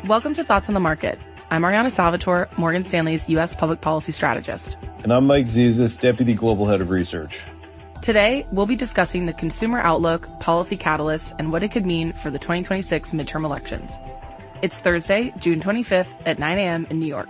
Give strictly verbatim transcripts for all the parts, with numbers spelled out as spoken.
Welcome to Thoughts on the Market. I'm Ariana Salvatore, Morgan Stanley's U S Public Policy Strategist. And I'm Mike Zizis, Deputy Global Head of Research. Today, we'll be discussing the consumer outlook, policy catalysts, and what it could mean for the twenty twenty-six midterm elections. It's Thursday, June twenty-fifth at nine a.m. in New York.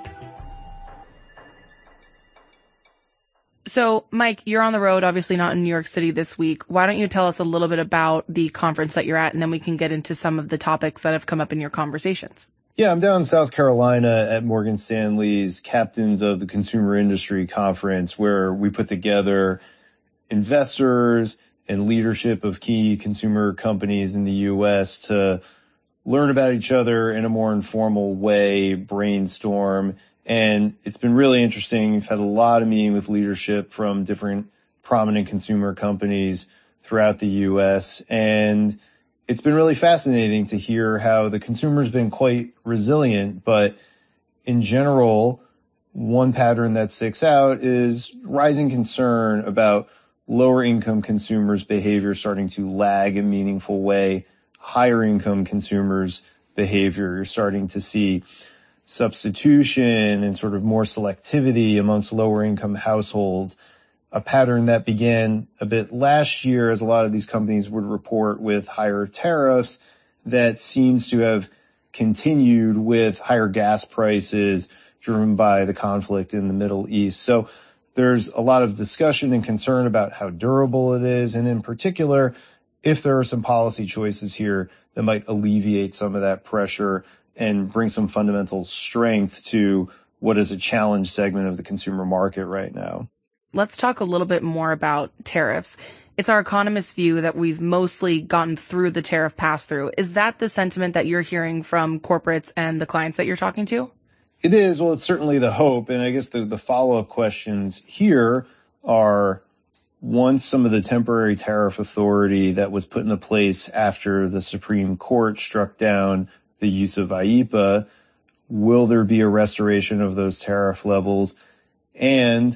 So, Mike, you're on the road, obviously not in New York City this week. Why don't you tell us a little bit about the conference that you're at, and then we can get into some of the topics that have come up in your conversations. Yeah, I'm down in South Carolina at Morgan Stanley's Captains of the Consumer Industry Conference, where we put together investors and leadership of key consumer companies in the U S to learn about each other in a more informal way, brainstorm. And it's been really interesting. We've had a lot of meeting with leadership from different prominent consumer companies throughout the U S. And it's been really fascinating to hear how the consumer's been quite resilient. But in general, one pattern that sticks out is rising concern about lower income consumers' behavior starting to lag in a meaningful way. Higher income consumers' behavior, you're starting to see substitution and sort of more selectivity amongst lower income households, a pattern that began a bit last year as a lot of these companies would report with higher tariffs that seems to have continued with higher gas prices driven by the conflict in the Middle East. So there's a lot of discussion and concern about how durable it is, and in particular, if there are some policy choices here that might alleviate some of that pressure and bring some fundamental strength to what is a challenged segment of the consumer market right now. Let's talk a little bit more about tariffs. It's our economist's view that we've mostly gotten through the tariff pass-through. Is that the sentiment that you're hearing from corporates and the clients that you're talking to? It is. Well, it's certainly the hope. And I guess the, the follow-up questions here are, once some of the temporary tariff authority that was put into place after the Supreme Court struck down the use of I E P A, will there be a restoration of those tariff levels? And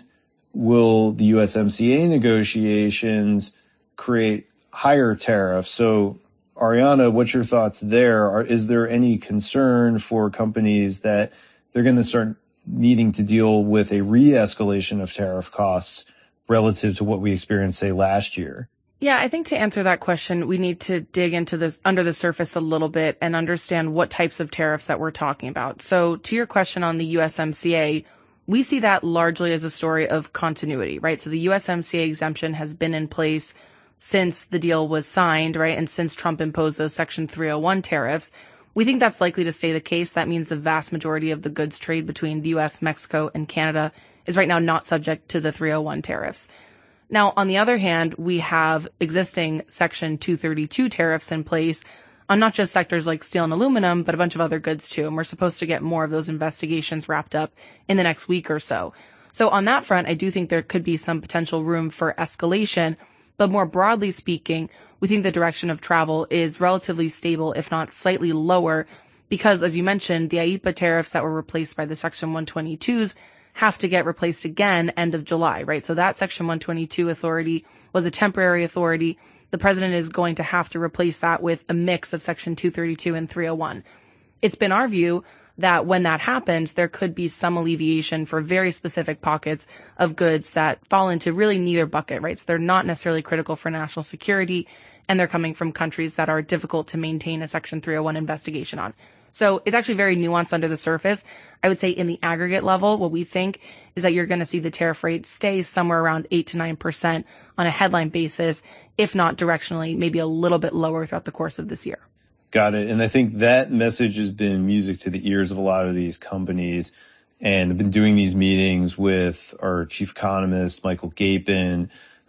will the U S M C A negotiations create higher tariffs? So, Ariana, what's your thoughts there? Are, is there any concern for companies that they're going to start needing to deal with a re-escalation of tariff costs relative to what we experienced, say, last year? Yeah, I think to answer that question, we need to dig into this under the surface a little bit and understand what types of tariffs that we're talking about. So to your question on the U S M C A, we see that largely as a story of continuity, right? So the U S M C A exemption has been in place since the deal was signed, right? And since Trump imposed those Section three oh one tariffs. We think that's likely to stay the case. That means the vast majority of the goods trade between the U S, Mexico, and Canada is right now not subject to the three oh one tariffs. Now, on the other hand, we have existing Section two thirty-two tariffs in place on not just sectors like steel and aluminum, but a bunch of other goods too. And we're supposed to get more of those investigations wrapped up in the next week or so. So on that front, I do think there could be some potential room for escalation. But more broadly speaking, we think the direction of travel is relatively stable, if not slightly lower, because, as you mentioned, the I E P A tariffs that were replaced by the Section one twenty-twos have to get replaced again end of July, right? So that Section one twenty-two authority was a temporary authority. The president is going to have to replace that with a mix of Section two thirty-two and three oh one. It's been our view that when that happens, there could be some alleviation for very specific pockets of goods that fall into really neither bucket, right? So they're not necessarily critical for national security, and they're coming from countries that are difficult to maintain a Section three oh one investigation on. So it's actually very nuanced under the surface. I would say in the aggregate level, what we think is that you're going to see the tariff rate stay somewhere around eight to nine percent on a headline basis, if not directionally, maybe a little bit lower throughout the course of this year. Got it. And I think that message has been music to the ears of a lot of these companies. And I've been doing these meetings with our chief economist, Michael Gapin,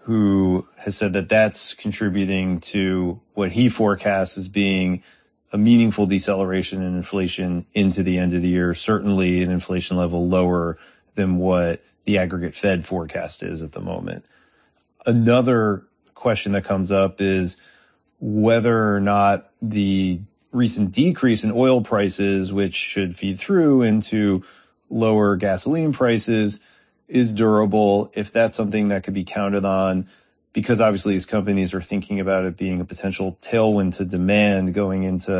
who has said that that's contributing to what he forecasts as being a meaningful deceleration in inflation into the end of the year, certainly an inflation level lower than what the aggregate Fed forecast is at the moment. Another question that comes up is whether or not the recent decrease in oil prices, which should feed through into lower gasoline prices, is durable, if that's something that could be counted on, because obviously these companies are thinking about it being a potential tailwind to demand going into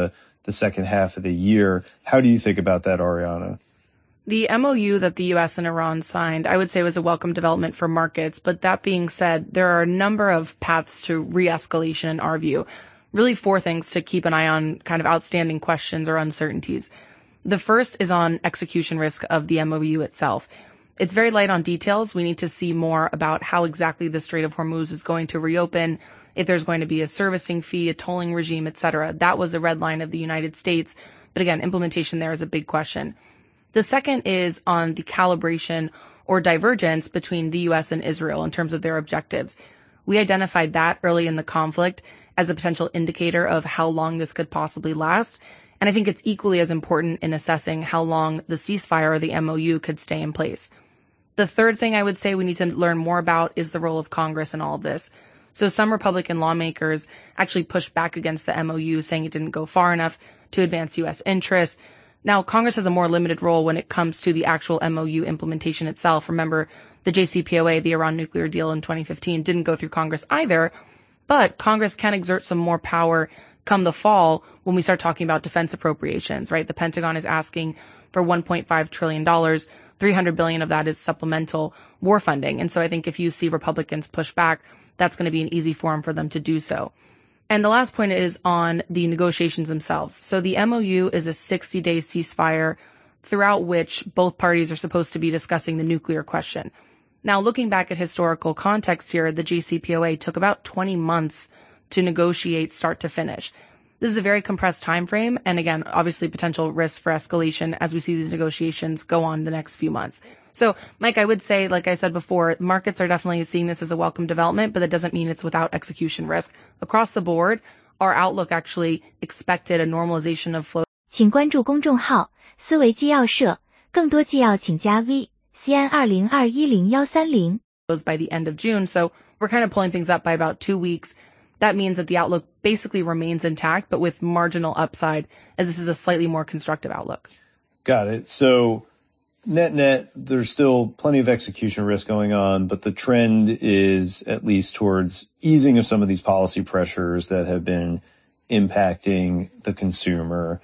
the second half of the year. How do you think about that, Ariana? The M O U that the U S and Iran signed, I would say, was a welcome development for markets. But that being said, there are a number of paths to re-escalation in our view. Really four things to keep an eye on, kind of outstanding questions or uncertainties. The first is on execution risk of the M O U itself. It's very light on details. We need to see more about how exactly the Strait of Hormuz is going to reopen, if there's going to be a servicing fee, a tolling regime, et cetera. That was a red line of the United States. But again, implementation there is a big question. The second is on the calibration or divergence between the U S and Israel in terms of their objectives. We identified that early in the conflict as a potential indicator of how long this could possibly last. And I think it's equally as important in assessing how long the ceasefire or the M O U could stay in place. The third thing I would say we need to learn more about is the role of Congress in all of this. So some Republican lawmakers actually pushed back against the M O U, saying it didn't go far enough to advance U S interests. Now, Congress has a more limited role when it comes to the actual M O U implementation itself. Remember, the J C P O A, the Iran nuclear deal in twenty fifteen, didn't go through Congress either, but Congress can exert some more power come the fall when we start talking about defense appropriations, right? The Pentagon is asking for one point five trillion dollars. three hundred billion dollars of that is supplemental war funding. And so I think if you see Republicans push back, that's going to be an easy forum for them to do so. And the last point is on the negotiations themselves. So the M O U is a sixty-day ceasefire throughout which both parties are supposed to be discussing the nuclear question. Now, looking back at historical context here, the J C P O A took about twenty months to negotiate start to finish. This is a very compressed time frame, and again, obviously potential risks for escalation as we see these negotiations go on the next few months. So, Mike, I would say, like I said before, markets are definitely seeing this as a welcome development, but that doesn't mean it's without execution risk. Across the board, our outlook actually expected a normalization of flow. 请关注公众号思维纪要社，更多纪要请加 V C N 二零二一零一三零 by the end of June, so we're kind of pulling things up by about two weeks. That means that the outlook basically remains intact, but with marginal upside, as this is a slightly more constructive outlook. Got it. So net net, there's still plenty of execution risk going on, but the trend is at least towards easing of some of these policy pressures that have been impacting the consumer.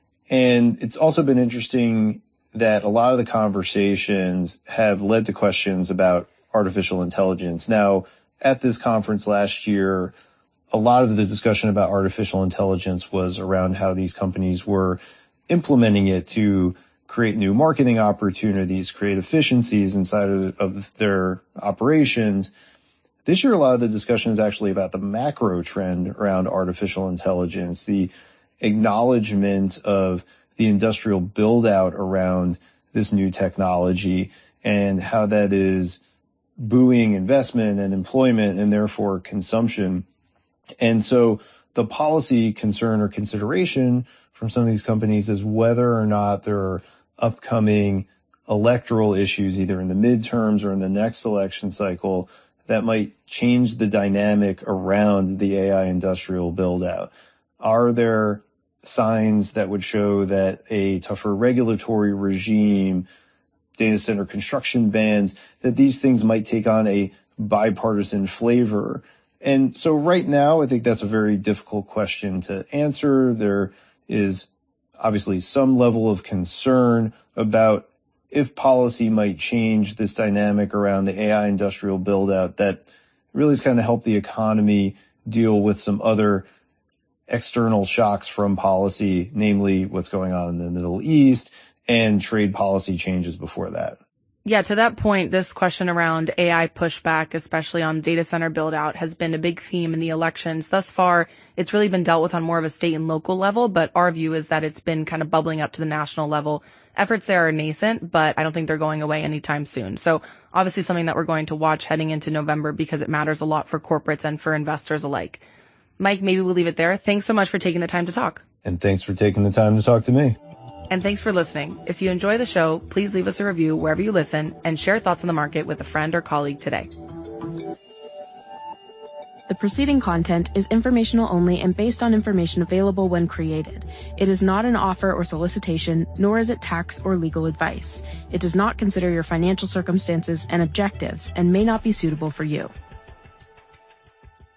And it's also been interesting that a lot of the conversations have led to questions about artificial intelligence. Now, at this conference last year, a lot of the discussion about artificial intelligence was around how these companies were implementing it to create new marketing opportunities, create efficiencies inside of, of their operations. This year, a lot of the discussion is actually about the macro trend around artificial intelligence, the acknowledgement of the industrial build out around this new technology and how that is buoying investment and employment and therefore consumption. And so the policy concern or consideration from some of these companies is whether or not there are upcoming electoral issues, either in the midterms or in the next election cycle, that might change the dynamic around the A I industrial build out. Are there signs that would show that a tougher regulatory regime, data center construction bans, that these things might take on a bipartisan flavor? And so right now, I think that's a very difficult question to answer. There is obviously some level of concern about if policy might change this dynamic around the A I industrial build out that really has kind of helped the economy deal with some other external shocks from policy, namely what's going on in the Middle East and trade policy changes before that. Yeah, to that point, this question around A I pushback, especially on data center build out, has been a big theme in the elections. Thus far, it's really been dealt with on more of a state and local level, but our view is that it's been kind of bubbling up to the national level. Efforts there are nascent, but I don't think they're going away anytime soon. So obviously something that we're going to watch heading into November because it matters a lot for corporates and for investors alike. Mike, maybe we'll leave it there. Thanks so much for taking the time to talk. And thanks for taking the time to talk to me. And thanks for listening. If you enjoy the show, please leave us a review wherever you listen and share thoughts on the market with a friend or colleague today. The preceding content is informational only and based on information available when created. It is not an offer or solicitation, nor is it tax or legal advice. It does not consider your financial circumstances and objectives and may not be suitable for you.